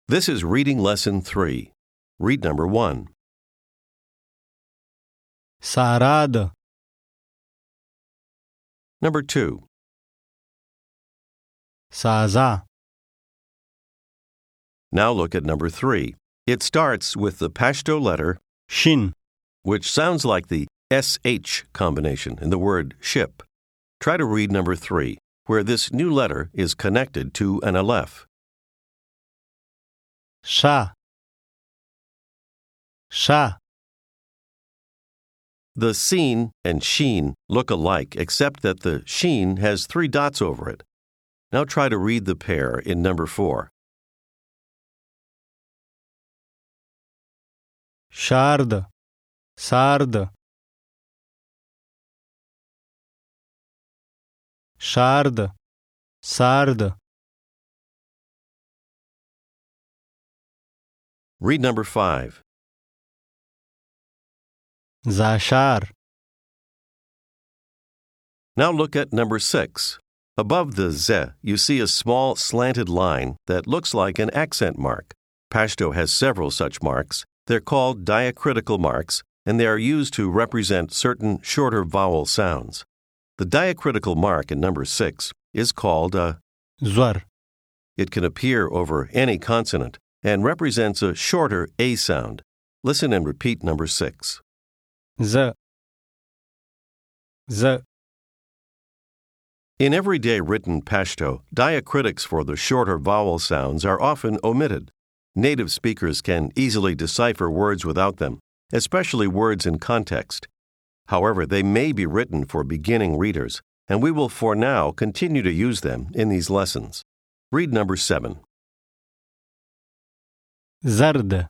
This is Reading Lesson 3. Read number 1. Sarada, Number 2. Saza, Now look at number 3. It starts with the Pashto letter, Shin, which sounds like the SH combination in the word ship. Try to read number 3, where this new letter is connected to an aleph. Sha, Sha, The seen and sheen look alike, except that the sheen has 3 dots over it. Now try to read the pair in number 4. Shard, Sard, Shard, Sard, Read number 5. Zashar, Now look at number 6. Above the Z, you see a small slanted line that looks like an accent mark. Pashto has several such marks. They're called diacritical marks, and they are used to represent certain shorter vowel sounds. The diacritical mark in number 6 is called a. Zwar, It can appear over any consonant and represents a shorter A sound. Listen and repeat number 6. Z, Z, In everyday written Pashto, diacritics for the shorter vowel sounds are often omitted. Native speakers can easily decipher words without them, especially words in context. However, they may be written for beginning readers, and we will for now continue to use them in these lessons. Read number 7. Zard,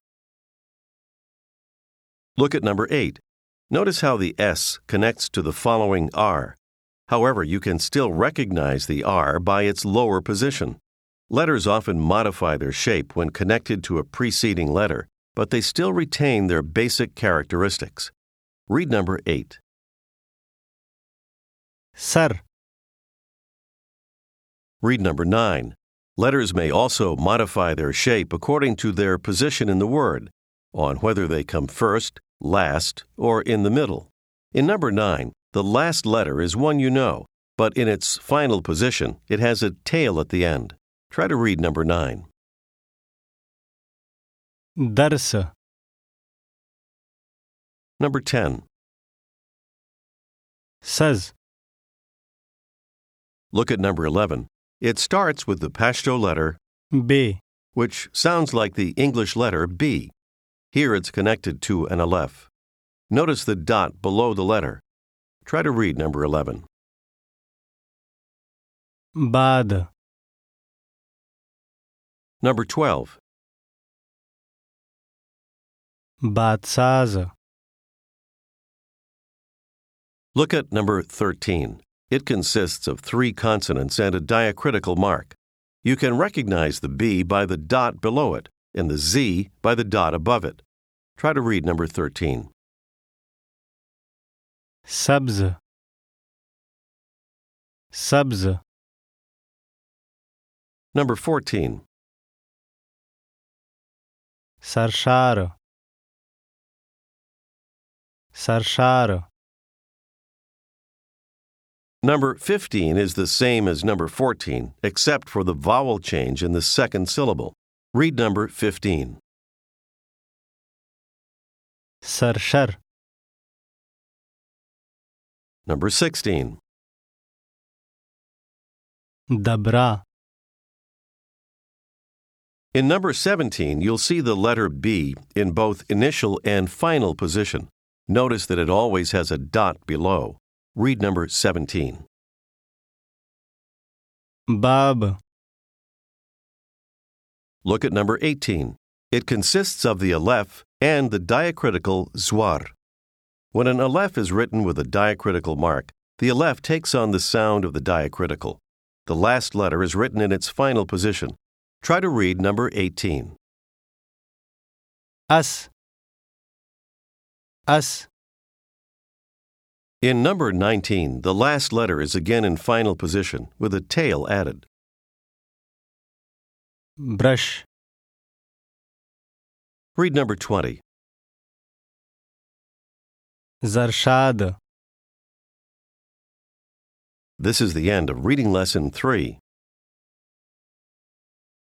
Look at number 8. Notice how the S connects to the following R. However, you can still recognize the R by its lower position. Letters often modify their shape when connected to a preceding letter, but they still retain their basic characteristics. Read number 8. Sar, Read number 9. Letters may also modify their shape according to their position in the word, on whether they come first, last, or in the middle. In number 9, the last letter is one you know, but in its final position, it has a tail at the end. Try to read number 9. Darsa, Number 10. Saz, Look at number 11. It starts with the Pashto letter, B, which sounds like the English letter B. Here it's connected to an aleph. Notice the dot below the letter. Try to read number 11. Bad, Number 12. Batsaz, Look at number 13. It consists of 3 consonants and a diacritical mark. You can recognize the B by the dot below it and the Z by the dot above it. Try to read number 13. Sabz, Sabz, Number 14. Sarshar, Sarshar, Number 15 is the same as number 14, except for the vowel change in the second syllable. Read number 15. Sarshar, Number 16. Dabra, In number 17, you'll see the letter B in both initial and final position. Notice that it always has a dot below. Read number 17. Bab, Look at number 18. It consists of the aleph and the diacritical zwar. When an aleph is written with a diacritical mark, the aleph takes on the sound of the diacritical. The last letter is written in its final position. Try to read number 18. As, As, In number 19, the last letter is again in final position with a tail added. Brush, Read number 20. زرشاد. This is the end of Reading Lesson 3.